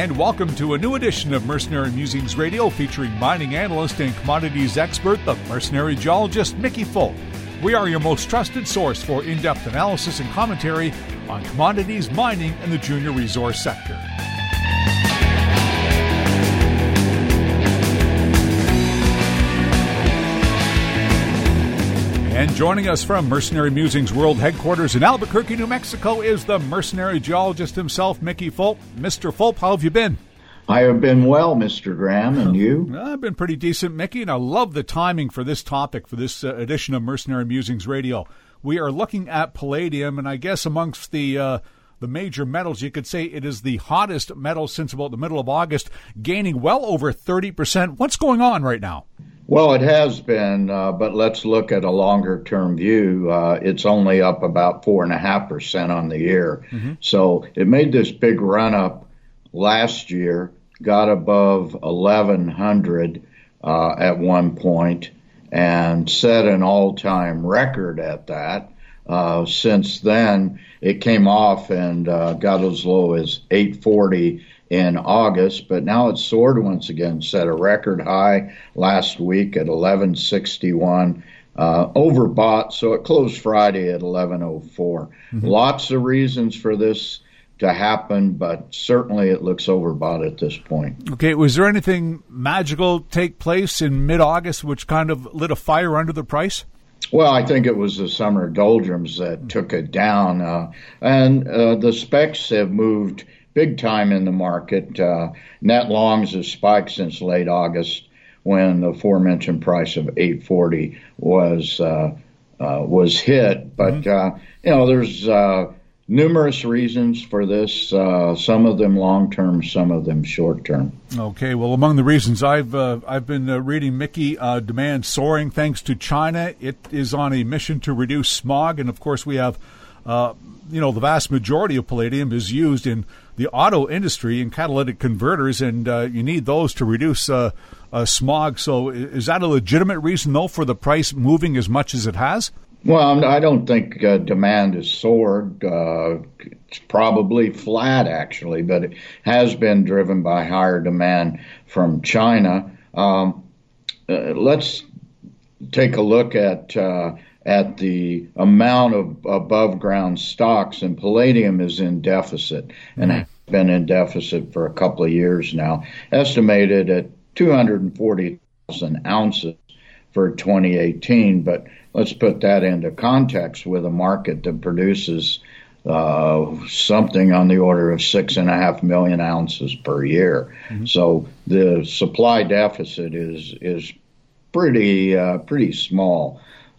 and welcome to a new edition of Mercenary Musings Radio featuring mining analyst and commodities expert, the mercenary geologist Mickey Fulp. We are your most trusted source for in-depth analysis and commentary on commodities, mining, and the junior resource sector. And joining us from Mercenary Musings World Headquarters in Albuquerque, New Mexico, is the mercenary geologist himself, Mickey Fulp. Mr. Fulp, how have you been? I have been well, Mr. Graham, and you? I've been pretty decent, Mickey, and I love the timing for this topic, for this edition of Mercenary Musings Radio. We are looking at palladium, and I guess amongst the major metals, you could say it is the hottest metal since about the middle of August, gaining well over 30%. What's going on right now? Well, it has been, but let's look at a longer-term view. It's only up about 4.5% on the year. Mm-hmm. So it made this big run-up last year, got above 1,100 at one point, and set an all-time record at that. Since then, it came off and got as low as 840 in August, but now it's soared once again, set a record high last week at 1161, overbought, so it closed Friday at 1104. Mm-hmm. Lots of reasons for this to happen, but certainly it looks overbought at this point. Okay, was there anything magical take place in mid-August which kind of lit a fire under the price? Well, I think it was the summer doldrums that took it down, and the specs have moved big time in the market. Net longs have spiked since late August when the aforementioned price of 840 was hit. But there's numerous reasons for this. Some of them long term, some of them short term. Okay, well, among the reasons I've been reading, Mickey, demand soaring thanks to China. It is on a mission to reduce smog, and of course we have. The vast majority of palladium is used in the auto industry in catalytic converters, and you need those to reduce smog. So is that a legitimate reason, though, for the price moving as much as it has? Well, I don't think demand has soared. It's probably flat, actually, but it has been driven by higher demand from China. Let's take a look at the amount of above-ground stocks, and palladium is in deficit and has been in deficit for a couple of years now, estimated at 240,000 ounces for 2018. But let's put that into context with a market that produces something on the order of 6.5 million ounces per year. Mm-hmm. So the supply deficit is pretty small.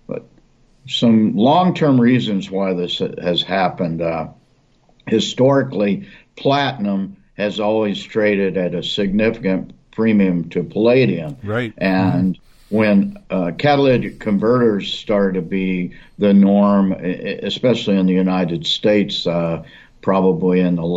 Some long-term reasons why this has happened. Historically, platinum has always traded at a significant premium to palladium. Right. And when catalytic converters started to be the norm, especially in the United States, probably in the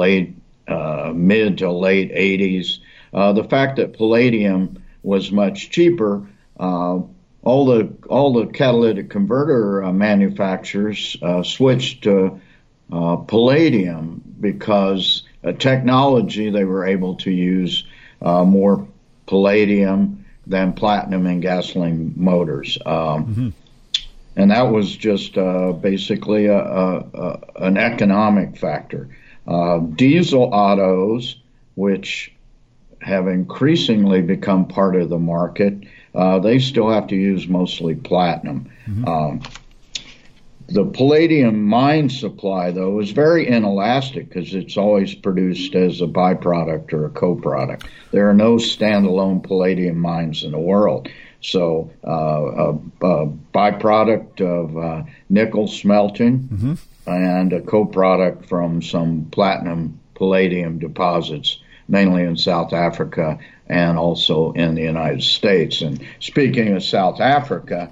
mid to late 80s, the fact that palladium was much cheaper, all the catalytic converter manufacturers switched to palladium because technology they were able to use more palladium than platinum in gasoline motors, and that was just basically an economic factor. Diesel autos, which have increasingly become part of the market, they still have to use mostly platinum. Mm-hmm. The palladium mine supply, though, is very inelastic because it's always produced as a byproduct or a co-product. There are no standalone palladium mines in the world. So a byproduct of nickel smelting and a co-product from some platinum palladium deposits, mainly in South Africa and also in the United States. And speaking of South Africa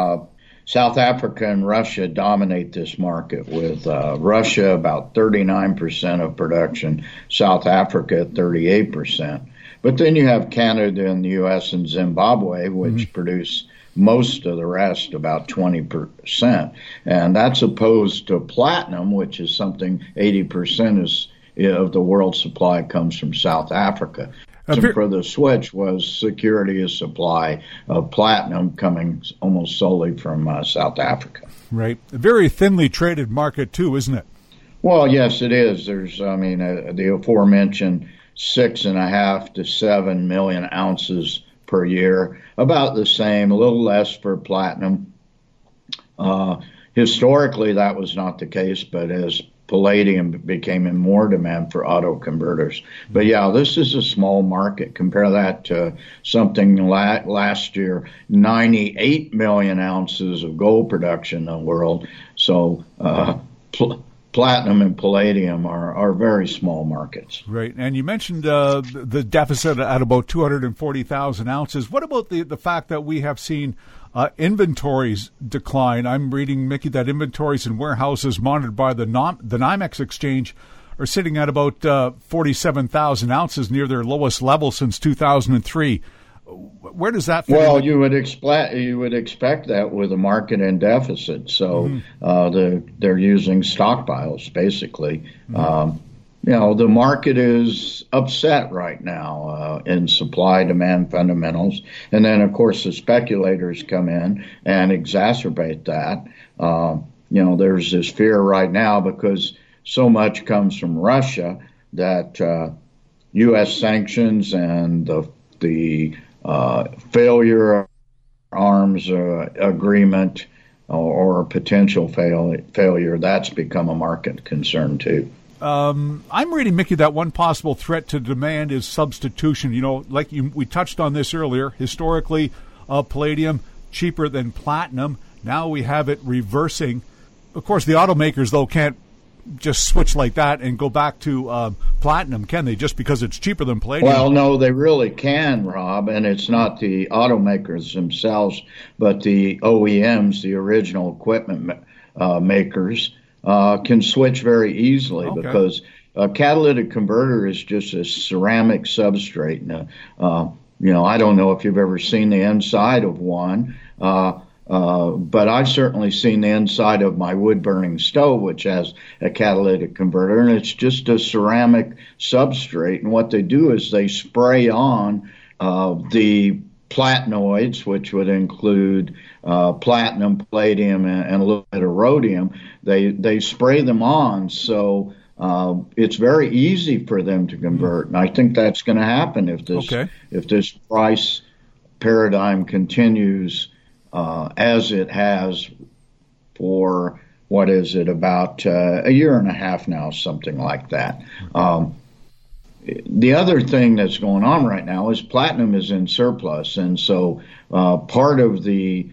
and Russia dominate this market, with Russia about 39% of production, South Africa at 38%. But then you have Canada and the U.S. and Zimbabwe, which produce most of the rest, about 20%. And that's opposed to platinum, which is something 80% of the world's supply comes from South Africa. And for the switch was security of supply of platinum coming almost solely from South Africa. Right. A very thinly traded market, too, isn't it? Well, yes, it is. There's, the aforementioned 6.5 to 7 million ounces per year, about the same, a little less for platinum. Historically, that was not the case, but as palladium became in more demand for auto converters. But yeah, this is a small market. Compare that to something last year, 98 million ounces of gold production in the world. So platinum and palladium are very small markets. Right. And you mentioned the deficit at about 240,000 ounces. What about the fact that we have seen inventories decline? I'm reading, Mickey, that inventories in warehouses monitored by the NYMEX exchange are sitting at about 47,000 ounces, near their lowest level since 2003. Where does that fit? Well, you would expect that with a market in deficit. So they're using stockpiles, basically. The market is upset right now in supply-demand fundamentals. And then, of course, the speculators come in and exacerbate that. There's this fear right now because so much comes from Russia that U.S. sanctions and the failure arms agreement or potential failure, that's become a market concern, too. I'm reading, Mickey, that one possible threat to demand is substitution. We touched on this earlier. Historically, palladium cheaper than platinum. Now we have it reversing. Of course, the automakers, though, can't just switch like that and go back to platinum, can they, just because it's cheaper than palladium? Well, no, they really can, Rob, and it's not the automakers themselves, but the OEMs, the original equipment makers, can switch very easily because a catalytic converter is just a ceramic substrate. I don't know if you've ever seen the inside of one, but I've certainly seen the inside of my wood-burning stove, which has a catalytic converter, and it's just a ceramic substrate. And what they do is they spray on the platinoids, which would include platinum, palladium, and a little bit of rhodium. They spray them on, so it's very easy for them to convert. And I think that's going to happen if this price paradigm continues as it has for, about a year and a half now, something like that. The other thing that's going on right now is platinum is in surplus, and so part of the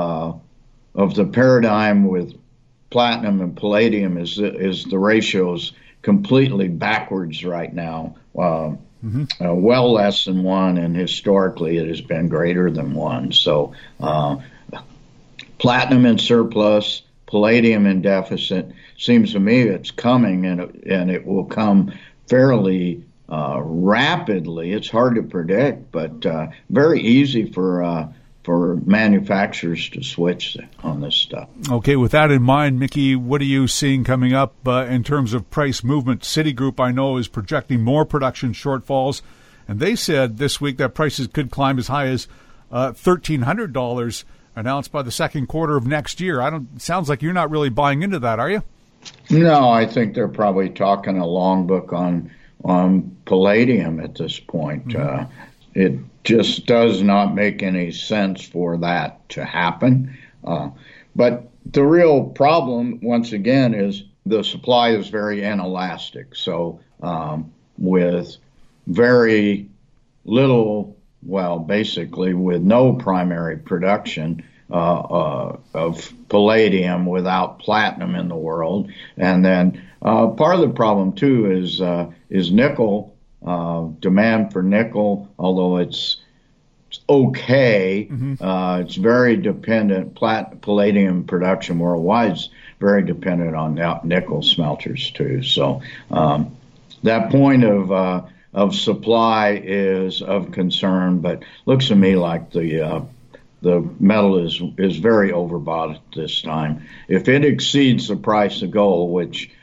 paradigm with platinum and palladium is the ratios completely backwards right now. Well less than one, and historically it has been greater than one. So platinum in surplus, palladium in deficit. Seems to me it's coming, and it will come fairly rapidly. It's hard to predict, but very easy for manufacturers to switch on this stuff. Okay, with that in mind, Mickey, what are you seeing coming up in terms of price movement? Citigroup, I know, is projecting more production shortfalls, and they said this week that prices could climb as high as $1,300 an ounce by the second quarter of next year. Sounds like you're not really buying into that, are you? No, I think they're probably talking a long book on palladium at this point. It just does not make any sense for that to happen. But the real problem, once again, is the supply is very inelastic. So with very little, basically with no primary production of palladium without platinum in the world. And then part of the problem, too, is nickel. Demand for nickel, although it's okay, it's very dependent. Palladium production worldwide is very dependent on nickel smelters too. So that point of supply is of concern, but looks to me like the metal is very overbought at this time. If it exceeds the price of gold, which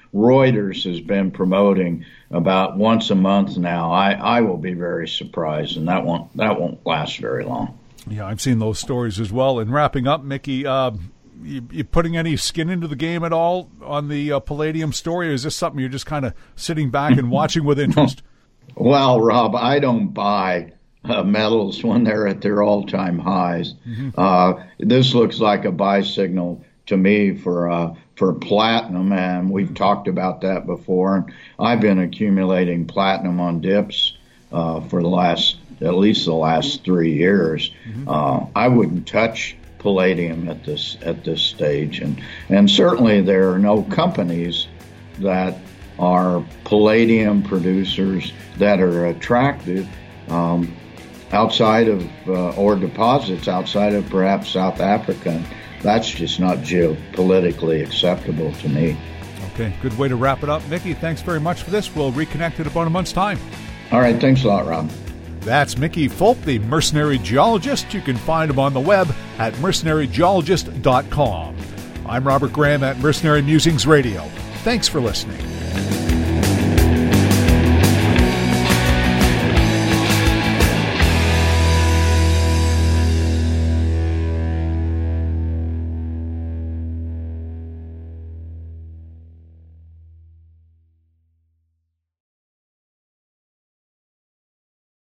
Reuters has been promoting about once a month now, I will be very surprised, and that won't last very long. Yeah, I've seen those stories as well. And wrapping up, Mickey, you putting any skin into the game at all on the palladium story, or is this something you're just kind of sitting back and watching with interest? Well, Rob, I don't buy metals when they're at their all-time highs. This looks like a buy signal to me for platinum, and we've talked about that before. I've been accumulating platinum on dips for at least the last 3 years. I wouldn't touch palladium at this stage, and certainly there are no companies that are palladium producers that are attractive outside of or deposits outside of perhaps South Africa. That's just not geopolitically acceptable to me. Okay, good way to wrap it up. Mickey, thanks very much for this. We'll reconnect in about a month's time. All right, thanks a lot, Rob. That's Mickey Fulp, the mercenary geologist. You can find him on the web at mercenarygeologist.com. I'm Robert Graham at Mercenary Musings Radio. Thanks for listening.